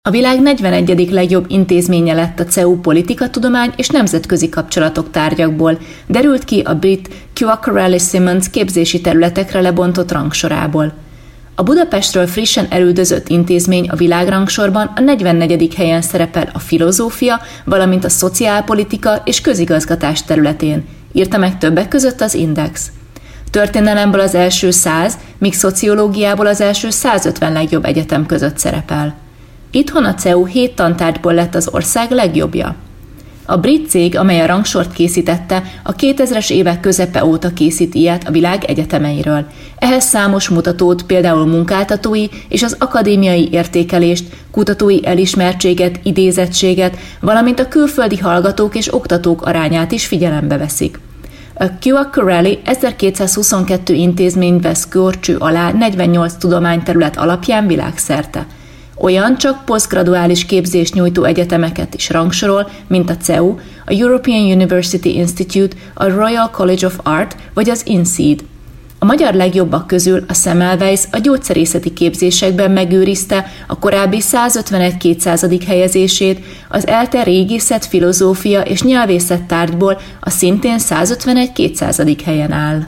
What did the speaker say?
A világ 41. legjobb intézménye lett a CEU politikatudomány és nemzetközi kapcsolatok tárgyakból, derült ki a brit Quacquarelli-Symonds képzési területekre lebontott rangsorából. A Budapestről frissen elüldözött intézmény a világrangsorban a 44. helyen szerepel a filozófia, valamint a szociálpolitika és közigazgatás területén, írta meg többek között az Index. Történelemből az első 100, míg szociológiából az első 150 legjobb egyetem között szerepel. Itthon a CEU 7 tantárgyból lett az ország legjobbja. A brit cég, amely a rangsort készítette, a 2000-es évek közepe óta készít ilyet a világ egyetemeiről. Ehhez számos mutatót, például munkáltatói és az akadémiai értékelést, kutatói elismertséget, idézettséget, valamint a külföldi hallgatók és oktatók arányát is figyelembe veszik. A Quacquarelli 1222 intézményt vesz górcső alá 48 tudományterület alapján világszerte. Olyan csak posztgraduális képzést nyújtó egyetemeket is rangsorol, mint a CEU, a European University Institute, a Royal College of Art vagy az INSEAD. A magyar legjobbak közül a Semmelweis a gyógyszerészeti képzésekben megőrizte a korábbi 151-200. helyezését, az ELTE régészet, filozófia és nyelvészet tárgyból a szintén 151-200. helyen áll.